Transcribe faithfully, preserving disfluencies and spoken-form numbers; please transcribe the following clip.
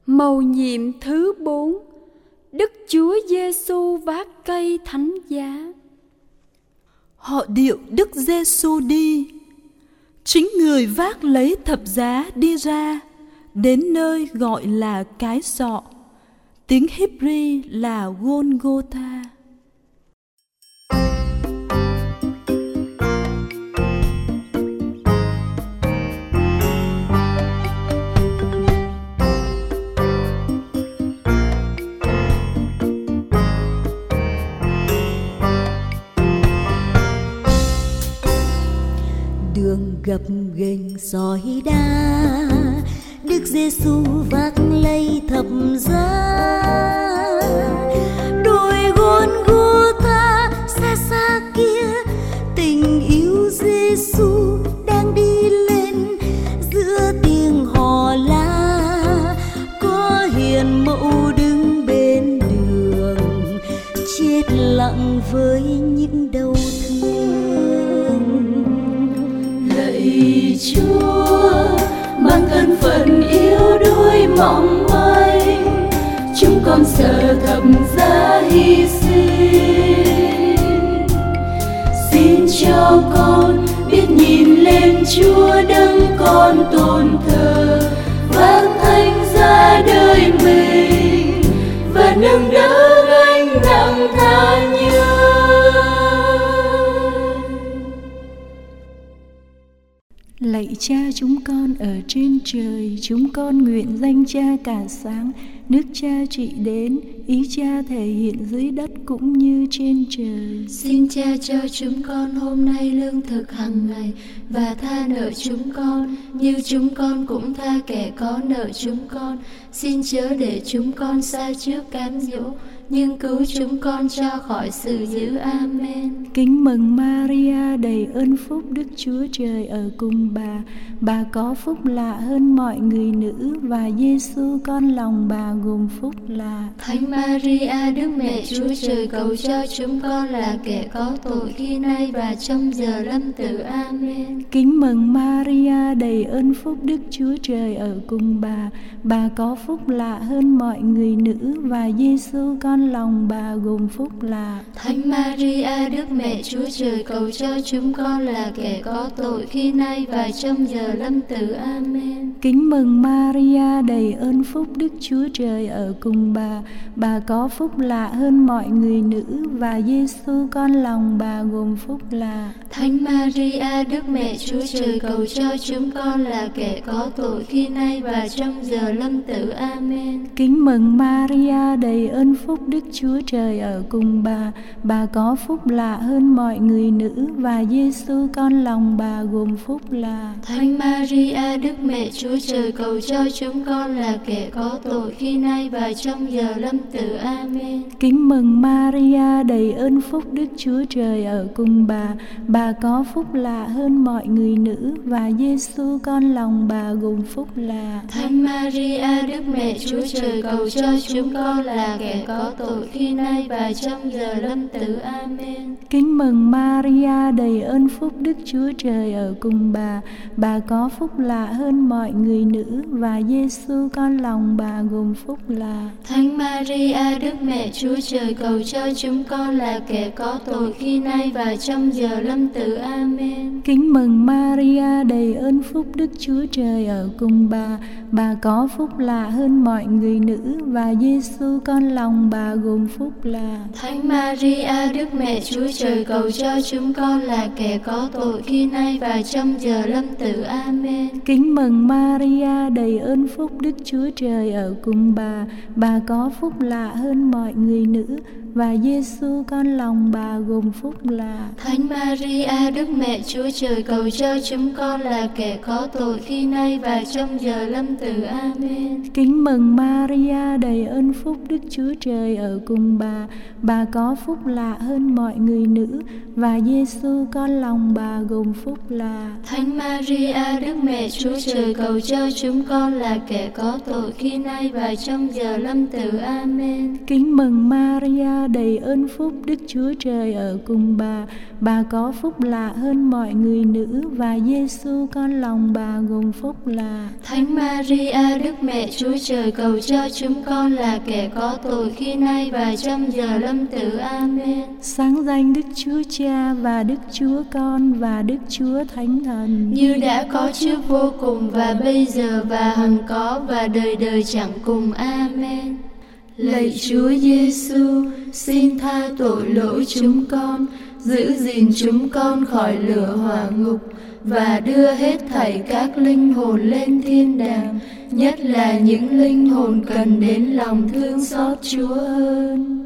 Mầu nhiệm thứ bốn, Đức Chúa Giêsu vác cây thánh giá. Họ điệu Đức Giêsu đi. Chính người vác lấy thập giá đi ra, đến nơi gọi là cái sọ, tiếng Hebri là Golgotha. Đường gập ghềnh sỏi đá, Đức Giêsu vác lấy thập giá. Đồi Golgotha xa xa kia, tình yêu Giêsu đang đi lên. Giữa tiếng hò la, có hiền mẫu đứng bên đường, chết lặng với những đau thương. Lạy Chúa, mang thân phận yếu đuối mong manh, chúng con sợ thập giá hy sinh. Xin cho con biết nhìn lên Chúa đấng con tôn thờ, vác thánh giá đời mình và nâng đỡ gánh nặng tha nhân. Lạy Cha chúng con ở trên trời, chúng con nguyện danh Cha cả sáng, nước Cha trị đến, ý Cha thể hiện dưới đất cũng như trên trời. Xin Cha cho chúng con hôm nay lương thực hàng ngày, và tha nợ chúng con như chúng con cũng tha kẻ có nợ chúng con. Xin chớ để chúng con sa trước cám dỗ, nhưng cứu chúng con cho khỏi sự dữ. Amen. Kính mừng Maria đầy ơn phúc, Đức Chúa Trời ở cùng bà. Bà có phúc lạ hơn mọi người nữ, và Giêsu con lòng bà gồm phúc lạ. Thánh Maria Đức Mẹ Chúa Trời, cầu cho chúng con là kẻ có tội khi nay và trong giờ lâm tử. Amen. Kính mừng Maria đầy ơn phúc, Đức Chúa Trời ở cùng bà. Bà có phúc lạ hơn mọi người nữ, và Giêsu con lòng bà gồm phúc lạ. Thánh Maria Đức Mẹ Chúa Trời, cầu cho chúng con là kẻ có tội khi nay và trong giờ lâm tử. Amen. Kính mừng Maria đầy ơn phúc, Đức Chúa Trời ở cùng bà. Bà có phúc lạ hơn mọi người nữ, và Giêsu con lòng bà gồm phúc lạ. Thánh Maria Đức Mẹ Chúa Trời, cầu cho chúng con là kẻ có tội khi nay và trong giờ lâm tử. Amen. Kính mừng Maria đầy ơn phúc, Đức Chúa Trời ở cùng bà. Bà có phúc lạ hơn mọi người nữ, và Giêsu con lòng bà gồm phúc lạ. Thánh Maria Đức Mẹ Chúa Trời, cầu cho chúng con là kẻ có tội khi nay và trong giờ lâm tử. Amen. Kính mừng Maria đầy ơn phúc, Đức Chúa Trời ở cùng bà. Bà có phúc lạ hơn mọi người nữ, và Giêsu con lòng bà gồm phúc lạ. Thánh Maria Đức Mẹ Chúa Trời, cầu cho chúng con là kẻ có tội khi nay và trong giờ lâm tử. Amen. Kính mừng Maria đầy ơn phúc, Đức Chúa Trời ở cùng bà. Bà có phúc lạ hơn mọi người nữ, và Giêsu con lòng bà gồm phúc lạ. Thánh Maria Đức Mẹ Chúa Trời, cầu cho chúng con là kẻ có tội khi nay và trong giờ lâm tử. Amen. Kính mừng Maria đầy ơn phúc, Đức Chúa Trời ở cùng bà. Bà có phúc lạ hơn mọi người nữ, và Giêsu con lòng bà gồm phúc lạ. Thánh Maria Đức Mẹ Chúa Trời, cầu cho chúng con là kẻ có tội khi nay và trong giờ lâm tử. Amen. Kính mừng Maria đầy ơn phúc, Đức Chúa Trời ở cùng bà. Bà có phúc lạ hơn mọi người nữ, và Giêsu con lòng bà gồm phúc lạ. Thánh Maria Đức Mẹ Chúa Trời, cầu cho chúng con là kẻ có tội khi nay và trong giờ lâm tử. Amen. Kính mừng Maria đầy ơn phúc, Đức Chúa Trời ở cùng bà. Bà có phúc lạ hơn mọi người nữ, và Giêsu con lòng bà gồm phúc lạ. Thánh Maria Đức Mẹ Chúa Trời, cầu cho chúng con là kẻ có tội khi nay và trong giờ lâm tử. Amen. Kính mừng Maria, đầy ơn phúc, Đức Chúa Trời ở cùng bà. Bà có phúc lạ hơn mọi người nữ, và Giêsu con lòng bà gồm phúc lạ. Thánh Maria, Đức Mẹ Chúa Trời, cầu cho chúng con là kẻ có tội khi nay và trong giờ lâm tử. Amen. Sáng danh Đức Chúa Cha và Đức Chúa Con và Đức Chúa Thánh Thần, như đã có trước vô cùng và bây giờ và hằng có và đời đời chẳng cùng. Amen. Lạy Chúa Giêsu, xin tha tội lỗi chúng con, giữ gìn chúng con khỏi lửa hỏa ngục, và đưa hết thảy các linh hồn lên thiên đàng, nhất là những linh hồn cần đến lòng thương xót Chúa hơn.